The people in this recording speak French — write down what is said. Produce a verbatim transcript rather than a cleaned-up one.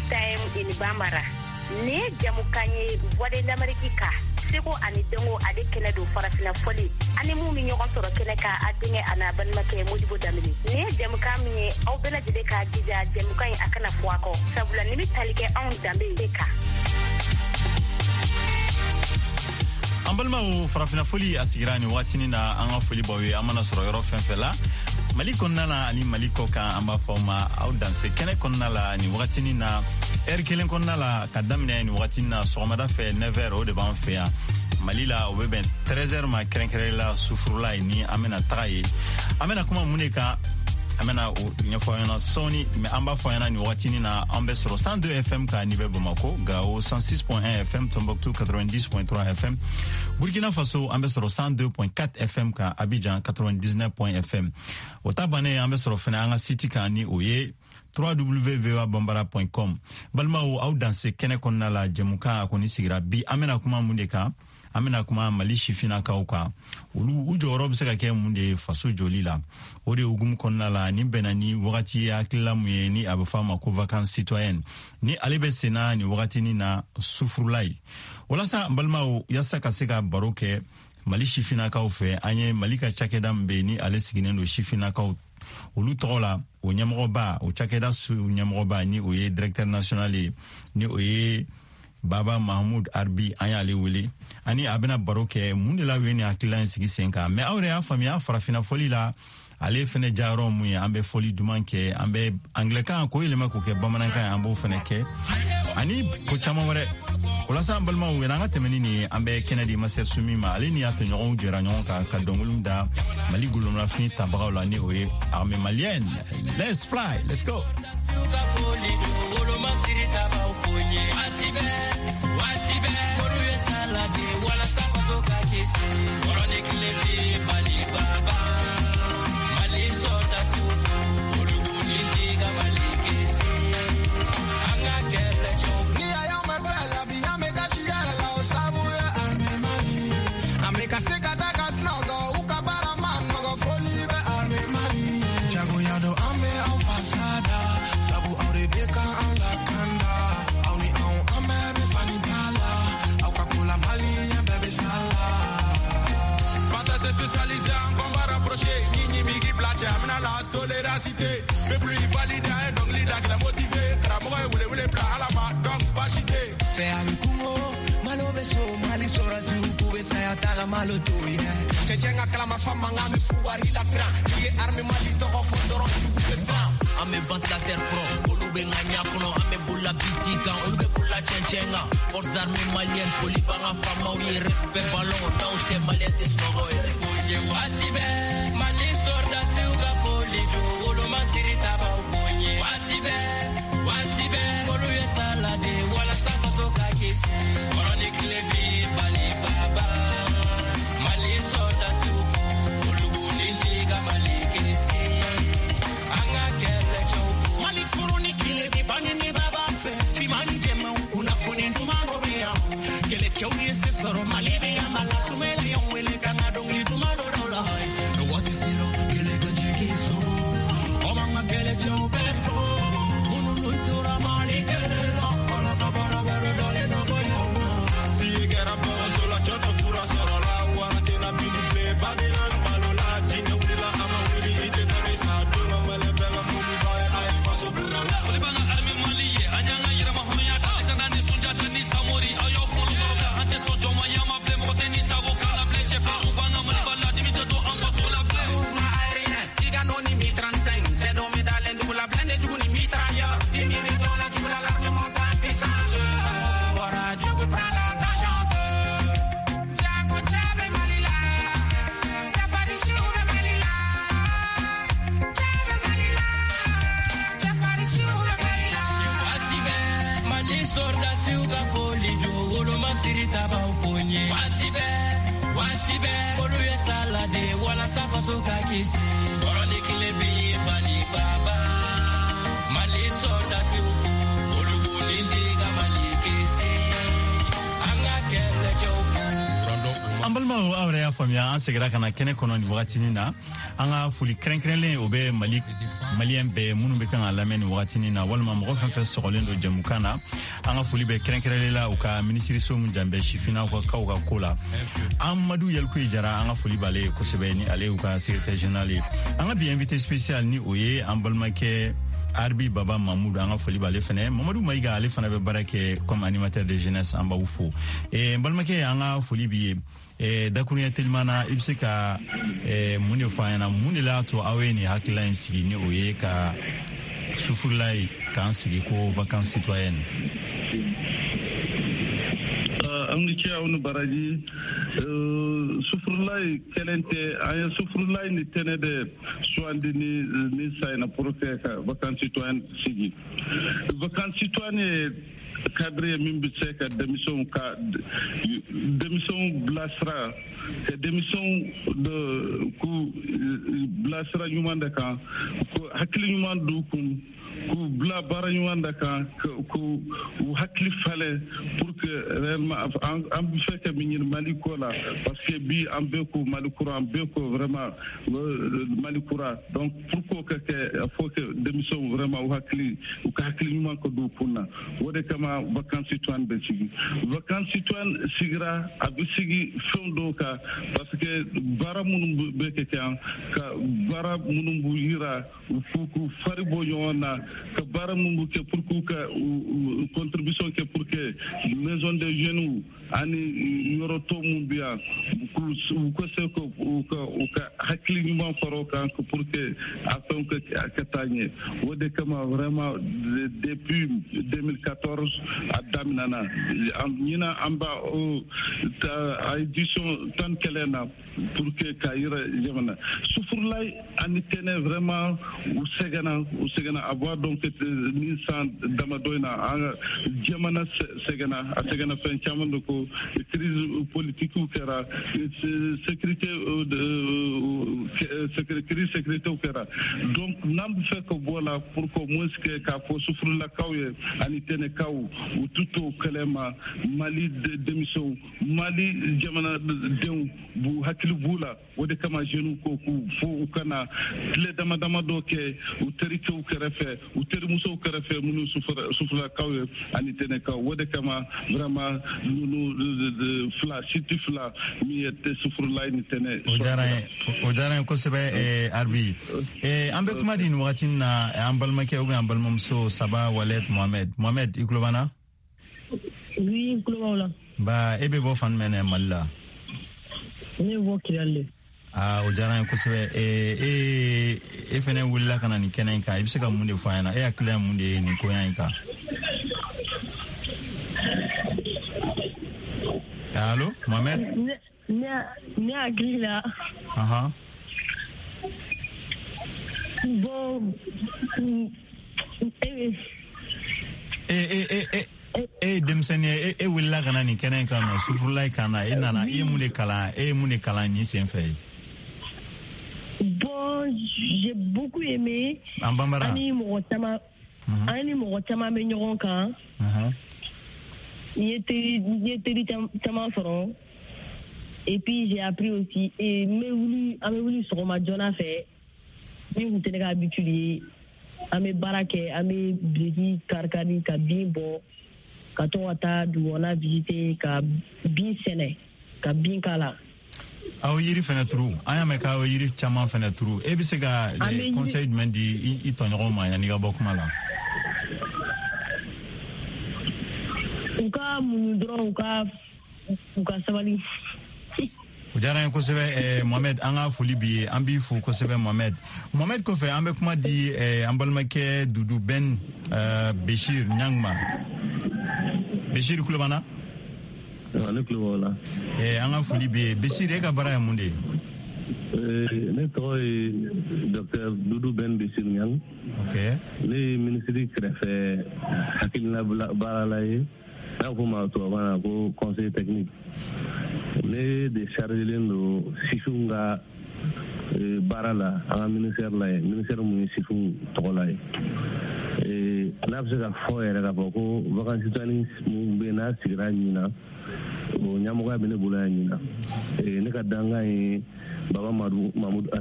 time in Bambara. Ne jamukanye voix d'Amérique. Seko ani dengo ade kene do farafina foli ani mu mi ñogon toro kene ka adinge ana ban make modibo damini ne dem kam ni aw bela jide ka dija dem kan akana fuako sabula ni talike on dambe ka ambalma o farafina foli asigirani watini na anga foli bawe amana soro yoro fenfela Mali konnala ani Mali koka amba foma aw danse kene konnala ni watini na er kelen konnala kadamne ni watini na somada fe neuf heures o de ban fe ya Mali la o beben treize heures ma krenkrela sufrula ni amena taye amena kuma muneka amena o nyafoyana soni me amba foyana ni watini na ambe soro cent deux F M ka nibe Bamako Gao cent six point un F M Tombouctou quatre-vingt-dix point trois F M Burkina Faso ambe soro cent deux point quatre F M ka Abidjan quatre-vingt-dix-neuf point F M Otabane ambe soro fena anga city ka ni oye w w w point v o a bambara point com balma o aw danse kene konna la jemuka akoni sigira bi amena kuma mundeka amena kuma Mali shifina kauka ulu ujoro bse ka ke munde faso joli la ode ugum konna la ni benani wakati ya kila muyeni abafama ko vacances citoyennes ni alebe sena ni wakati ni na sufrulai wala sa balma o yasa kaseka baroke Mali shifina kaufe anye Malika chakeda mbeni ale siginendo shifina kau ulu tola o nyamroba o chakeda su nyamroba ni oye directeur national ni oye Baba Mahmoud Arbi ayale wele ani abena baroke mundela weni akila sigi senka me awre ya famia farafina foli la ale fene jaro mu ambe foli dumanke ambe anglican ko ile mako ke bamananka ambo fene ke ani ko chama wore wala sa balma wena ngate menini ambe Kennedy Maser Sumima ale ni ato nyon jera nyon ka ka dongulum da Mali gulum la fini tabaga la ni oye armée malienne. Let's fly, let's go. Le plus valide donc l'ida qui l'a motivé Tramoy voulait voulait plat à la main donc pas chiter c'est un kungo malo beso mali sora si ukube saya taga malo toye se jenga kala ma fama ngami fuwari la sra qui arme mali to fondoro ukube sra ame ventilateur pro olube nganya kono ame bulla bitika olube bulla chenchenga forces armées maliennes foli banga fama wi respect ballon taute malien tisnogo ye watibe mali sorda si uka foli do sirita ba uponye watibe watibe kolu yesalade wala safa soka kesi korone klebi bali baba Mali soda su olubu lindiga Mali kesi anga kele chou Mali korone klebi bani ni baba fe fi mani jema una foni ndumano bia kele chou yese soro Mali bia mala sumele yonwele kanga dongli dumano dola no what is it kele gajiki so Kele chau befo, unu nuntura mali kele la, ala tabara bere dole no boyona. Tiye gera boga sola chota fura sola la, wana tina bini ple Babylon malola, jine wila ama wili ite tani sa dunga mele bega fumi bae ail faso bura. Kule bana arme maliye, anyanga yira mahoya ta, isandani sunjata ni samori, ayo kulu toroka, ante sojo mayama ble mote ni sabo kala ble chefa, ubana malibala dimite do anfa sola ble. Ma airine, tiga noni mi trente-cinq, cedo mi la blende juguni mitrailleur dini ni dona jugula l'arme monta puissance wara jugu prala tangente jango chabe malila jafari shuve malila chabe malila jafari shuve malila watibe mali sorda siuka foli do wolo masirita ba ufonye watibe watibe kolu yesalade wala safa soka kisi korone kilebi bali baba Mali soda si Ambalma awre ya famia an segira kana kene kono ni wakatini na anga fuli krenkrele obe malik malien be munu be kan alamen wakatini na walma mo fa fa sokolendo jamukana anga fuli be krenkrele la uka ministry so mun jambe shifina ko kawga kola Amadou Yelkou Jara anga fuli bale ko sebeni ale uka secrétaire général anga bi invité spécial ni oye ambalma ke Arbi Baba Mamoudou anga foli bale fene Mamadou Maïga ale fana be barake comme animateur de jeunesse amba ufo e balmake anga foli bi e dakunya telmana ibsika e muni fayana muni la to aweni haklan sigi ni oye ka sufurlai kan sigi ko vacances citoyennes euh amni ci awnu baraji euh sufurlai kelente ay sufurlai ni tenede soandi ni ni sayna pour que vacances citoyennes sigi vacances citoyennes cadre mimbi seka démission ka démission blasra que démission de ku blasra nyumanda ka ko hakili nyumandu kum ku bla bara nyumanda ka ku hakili fale pour que réellement am feke minir malikola parce que bi ambe ko malikura ambe ko vraiment malikura donc pourquoi que faut que démission vraiment hakili ka hakili nyumanko du kunna wode kama vacances citoyennes be sigi vacances citoyennes sigira abisigi fondoka parce que bara munum be ke kan ka bara munum bu yira fuku faribo yona ka bara munum ke pour ka contribution ke pour que maison de jeunes ani yoroto mumbia ku ko se ko ka hakli ñu ma faro kan pour que afin que akatanye wode kama vraiment depuis deux mille quatorze adaminana ñina amba ta édition tan kelena pour que kayira jamana sufurlay anitene vraiment u segana u segana avoir donc ni san dama doyna jamana segana segana fen chamando ko crise politique ou kera sécurité sécurité sécurité ou kera donc nam fait que voilà pour que moins que ka fo sufurla kawye anitene kaw ou tout kalema mali de démission mali jamana dew bu hakili bula wode kama jenu ko ku fo kana le dama dama do ke u teri ko kerefe u teri muso kerefe munu sufura sufura kawye anitene kaw wode kama vraiment nu fla city fla mi ete sufura ni tene ojara ojara ko sebe e arbi e ambe kuma din watin na ambalma ke ubi ambalma mso Saba Walet Mohamed Mohamed iklobana oui iklobala ba ebe bo fan mene malla ne wo kiyalle ah ojara ko sebe e e e fene wulla kana ni kenen ka ibse ka munde fayana e akla munde ni ko yanka allo Mohamed ne ne agrila aha bon eh eh eh eh eh demsene eh eh willa kana ni kenen kana sufurlai kana e nana e munde kala e munde kala ni senfei bon j'ai beaucoup aimé ambambara ani mo tama ani mo tama me nyoron kan aha yete yete tama foro et puis j'ai appris aussi et me voulu a me voulu sur ma jona fait ni vous tenez habitué à me barake à me bigi karkani ka bimbo ka to ata du on a visité ka bin sene ka bin kala aw yiri fena turu aya me ka aw yiri chama fena turu e bi sega le conseil de mendi i tonyo ma ya ni ga bokuma la uka munudro uka uka sabali ujara ko sebe eh, Mohamed anga foli bi ambi fu ko sebe Mohamed Mohamed ko fe ambe kuma di eh, ambalmake Dudu Ben uh, Beshir Nyangma Beshir kulubana wala kulubala eh anga foli bi Beshir e ka bara munde eh ne to docteur Dudu Ben Beshir Nyang okay le ministre créé hakilna baralay na ko ma to bana ko conseil technique le de charger le sifunga barala a ministère la ministère municipal to la e na bse ka fo era ka ko vacances tani mu be na sigrani na o ɲamɔgɔya bɛ ne bolo yan ɲina ne ka dangan ye baba Mamadu